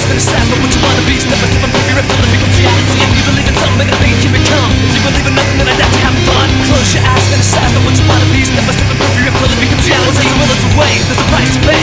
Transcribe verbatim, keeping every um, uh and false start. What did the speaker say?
fantasize about what you wanna be. Step by step, improve your rep till it becomes reality. If you believe in something, make it big, keep it calm. If you believe in nothing, then I'd have to have fun. Close your eyes, fantasize about what you wanna be. Step by step, improve your rep till it becomes reality. There's a will, it's a way, there's a price to pay.